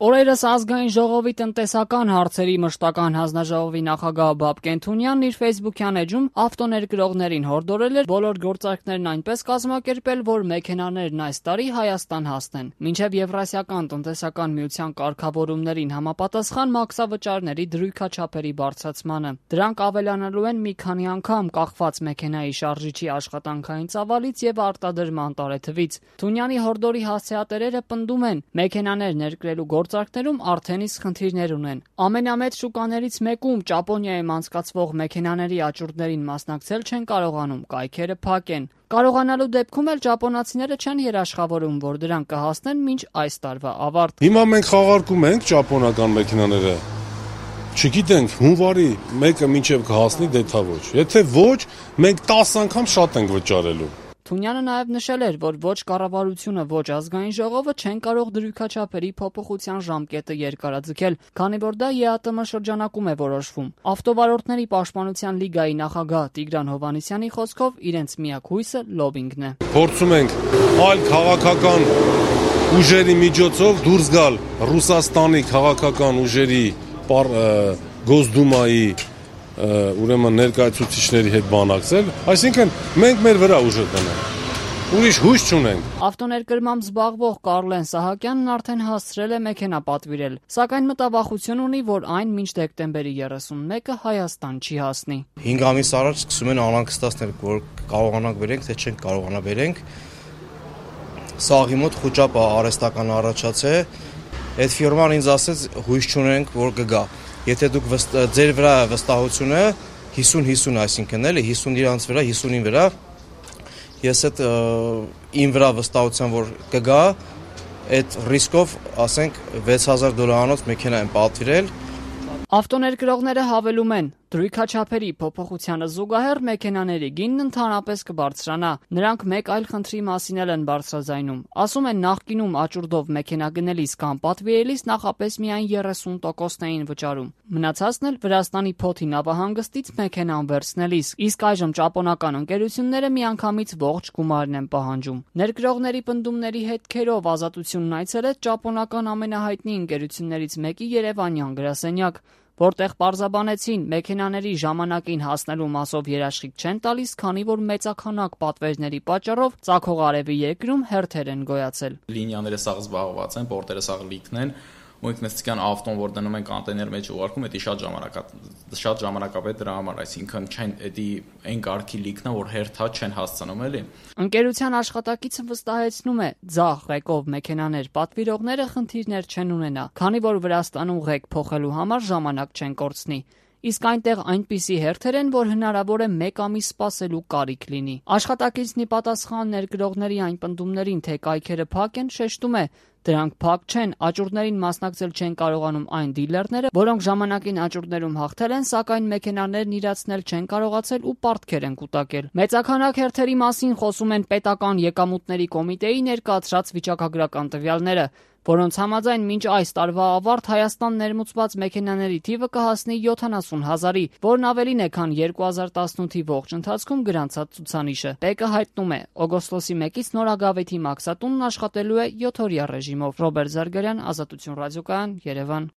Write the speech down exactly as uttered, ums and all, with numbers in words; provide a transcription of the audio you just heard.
Օրերս ազգային ժողովի տնտեսական հարցերի մշտական հանձնաժողովի նախագահ Բաբկեն Թունյանն իր ֆեյսբուքյան էջում ավտոներկրողներին հորդորել էր բոլոր գործարքներն այնպես կազմակերպել, որ մեքենաներն այս տարի Հայաստան հասնեն։ Մինչև Եվրասիական տնտեսական միության կարգավորումներին համապատասխան մաքսավճարների դրույքաչափերի բարձրացմանը։ Դրանք ավելանալու են մի քանի անգամ կախված մեքենայի շարժիչի աշխատանքային ծավալից եւ արտադրման տարեթվից։ Թունյանի հորդորի հասցեատերերը պնդում են, մեքենաներ ներկրելու գործարքներում արդեն իսկ խնդիրներ ունեն։ Ամենամեծ շուկաներից մեկում Ճապոնիայում անցկացվող մեքենաների աճուրդներին մասնակցել չեն կարողանում, կայքերը փակ են։ Կարողանալու դեպքում էլ ճապոնացիները չեն երաշխավորում, որ դրանք կհասնեն մինչ այս տարվա ավարտ։ Հիմա մենք խաղարկում ենք ճապոնական մեքենաները։ Չգիտենք, հունվարի մեկը մինչև կհասնի, դե թա ոչ։ Եթե ոչ, մենք տասը անգամ շատ ենք վճարելու։ Թունյանը նաև նշել էր, որ ոչ կառավարությունը, ոչ ազգային ժողովը չեն կարող դրույքաչափերի փոփոխության ժամկետը երկարաձգել, քանի որ դա ԵԱՏՄ շրջանակում է որոշվում։ Ավտովարորդների պաշտպանության լիգայի նախագահ Տիգրան Հովհաննիսյանի խոսքով իրենց միակ հույսը լոբինգն է։ Փորձում ենք այլ քաղաքական ուժերի միջոցով դուրս գալ Ռուսաստանի քաղաքական ուժերի Գոսդումայի ուրեմն ներկայացուցիչների հետ բանակցել, այսինքն մենք մեր վրա ուժը տնենք, ուրիշ հույս չունենք։ Ավտոներկրմամբ զբաղվող Կարլեն Սահակյանն արդեն հասցրել է մեքենա պատվիրել, սակայն մտավախություն ունի, որ այն մինչ դեկտեմբերի երեսունմեկը Հայաստան չի հասնի։ հինգ ամիս առաջ սկսում են անհանգստացնել, որ կարողանանք բերենք, թե չենք կարողանա բերենք։ Սաղի մոտ խոճապ արհեստական առաջացե, այդ ֆիրման ինձ ասեց հույս չունենք, որ կգա։ Եթե դուք ձեր վրա վստահությունը հիսուն հիսուն, այսինքն էլի հիսուն իրանց վրա, հիսունին վրա, ես այդ իմ վրա վստահության, որ կգա, այդ ռիսկով, ասենք, վեց հազար դոլարանոց մեքենա եմ պատվիրել։ Ավտոներկրողները հավելում են, դրույքաչափերի փոփոխությանը զուգահեռ մեքենաների գինն ընդհանրապես կբարձրանա։ Նրանք մեկ այլ խնդրի մասին էլ են բարձրաձայնում։ Ասում են, նախկինում աճուրդով մեքենա գնելիս կամ պատվիրելիս նախապես միայն երեսուն տոկոսն էին վճարում։ Մնացածն էլ Վրաստանի Փոթի նավահանգստից մեքենան վերցնելիս, իսկ այժմ ճապոնական ընկերությունները միանգամից ողջ գումարն են պահանջում։ Ներկրողների պնդումների հետքերով Ազատությունն այցելեց ճապոնական ամենահայտնի ընկերություններից մեկի երևանյան գրասենյակ, որտեղ պարզաբանեցին, մեքենաների ժամանակին հասնելու մասով երաշխիք չեն տալիս, քանի որ մեծաքանակ պատվերների պատճառով ծագող արևի երկրում հերթեր են գոյացել։ Լինիաները սաղ զբաղված են, պորտերը սաղ լիքն են, ու ինքնստիկյան ավտոն, որ դնում են կոնտեյներ մեջ ուղարկում, դա շատ ժամանակ շատ ժամանակապետ դրա համար, այսինքն չեն դա այն կարգի լիքն է, որ հերթա չեն հասցնում էլի։ Ընկերության աշխատակիցը վստահեցնում է, ձախ ղեկով մեքենաներ պատվիրողները խնդիրներ չեն ունենա, քանի որ Վրաստանում ղեկ փոխելու համար ժամանակ չեն կորցնի։ Իսկ այնտեղ այնպիսի հերթեր են, որ հնարավոր է մեկ ամիս սպասելու կարիք լինի։ Աշխատակիցն ի պատասխան ներկրողների այն պնդումներին, թե կայքերը փակ են, շեշտում է, դրանք փակ չեն, աճուրդներին մասնակցել չեն կարողանում այն դիլերները, որոնք ժամանակին աճուրդներում հաղթել են, սակայն մեքենաներն իրացնել չեն կարողացել ու պարտքեր են կուտակել։ Մեծաքանակ հերթերի մասին խոսում են պետական եկամուտների կոմիտեի ներկայացրած վիճակագրական տվյալները, որոնց համաձայն մինչ այս տարվա ավարտ Հայաստան ներմուծված մեքենաների թիվը կհասնի յոթանասուն հազարի, որն ավելին է, քան երկու հազար տասնութի ողջ ընթացքում գրանցած ցուցանիշը։ ՊԵԿ-ը հայտնում է, օգոստոսի մեկից Նորագավեթի մաքսատունն աշխատելու է յոթօրյա ռեժիմով։ Ռոբերտ Զարգարյան, Ազատություն ռադիոկայան, Երևան։